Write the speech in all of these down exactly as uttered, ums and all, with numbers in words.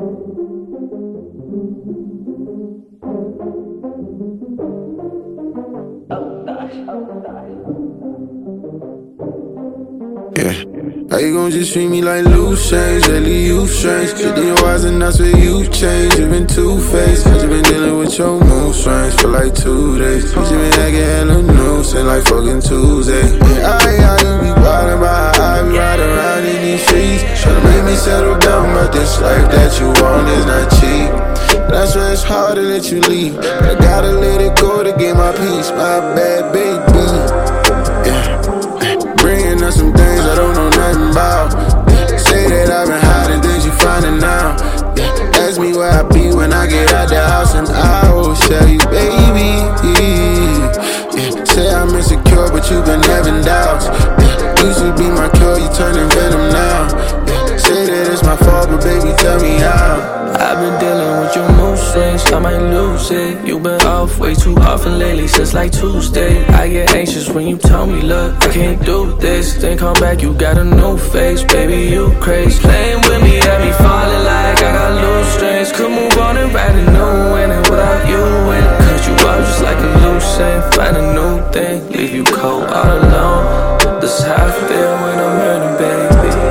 Yeah. How you gon' just treat me like loose change? Lately you strange. Shit in your eyes and that's where you change. You been two-faced. I just been dealing with your mood swings for like two days. You just been acting hella loose and like fucking Tuesday. Yeah, I, I, you be wildin' by I be riding around in these streets. Tryna make me settle down, but this life that you want is not cheap. That's why it's hard to let you leave. But I gotta let it go to get my peace. My bad baby. Yeah. Bringing up some things I don't know nothing about. Yeah. Say that I've been hiding things you finding now. Yeah. Ask me where I be when I get out the house, and I will tell you, baby. Yeah. Say I'm insecure, but you've been having doubts. Yeah. Used to be my cure, you turning venom now. Yeah. Say that it's my fault, but baby, tell me how. I've been dealing with your mood swings, I might lose it. You've been off way too often lately, since like Tuesday. I get anxious when you tell me, look, I can't do this. Then come back, you got a new face, baby, you crazy. Playing with me, had me falling like I got loose strings. Could move on and write a new winning without you in it. Cut you out just like a loose end. Find a new thing, leave you cold all alone. This is how I feel when I'm hurting, baby.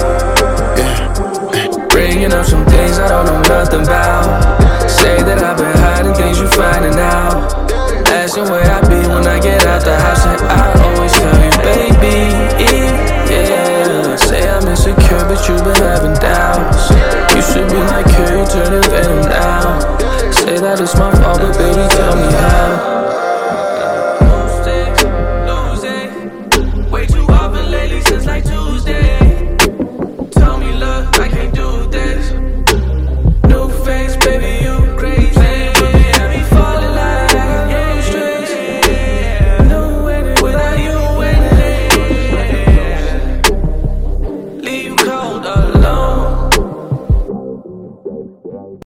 Bringing up some things I don't know nothing about. Say that I've been hiding things you finding out. Asking where I be when I get out the house, and I always tell you, baby, yeah. Say I'm insecure, but you've been having doubts. You should be like you, turning venom now. Say that it's my